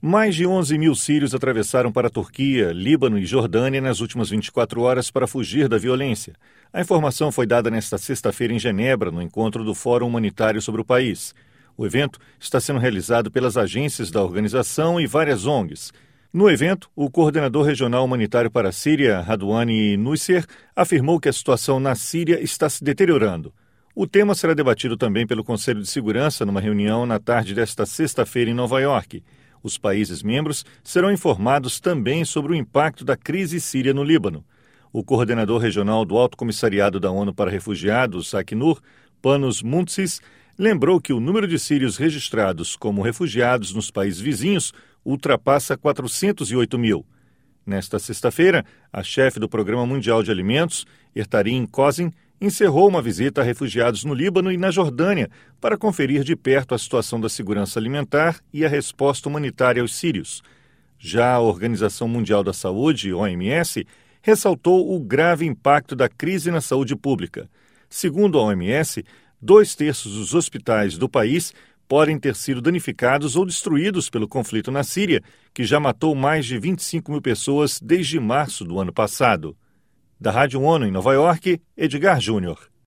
Mais de 11 mil sírios atravessaram para a Turquia, Líbano e Jordânia nas últimas 24 horas para fugir da violência. A informação foi dada nesta sexta-feira em Genebra, no encontro do Fórum Humanitário sobre o país. O evento está sendo realizado pelas agências da organização e várias ONGs. No evento, o coordenador regional humanitário para a Síria, Radouani Nusser, afirmou que a situação na Síria está se deteriorando. O tema será debatido também pelo Conselho de Segurança numa reunião na tarde desta sexta-feira em Nova York. Os países membros serão informados também sobre o impacto da crise síria no Líbano. O coordenador regional do Alto Comissariado da ONU para Refugiados, Acnur, Panos Mountzis, lembrou que o número de sírios registrados como refugiados nos países vizinhos ultrapassa 408 mil. Nesta sexta-feira, a chefe do Programa Mundial de Alimentos, Ertarin Kozin, encerrou uma visita a refugiados no Líbano e na Jordânia para conferir de perto a situação da segurança alimentar e a resposta humanitária aos sírios. Já a Organização Mundial da Saúde, OMS, ressaltou o grave impacto da crise na saúde pública. Segundo a OMS, 2/3 dos hospitais do país podem ter sido danificados ou destruídos pelo conflito na Síria, que já matou mais de 25 mil pessoas desde março do ano passado. Da Rádio ONU em Nova York, Edgar Júnior.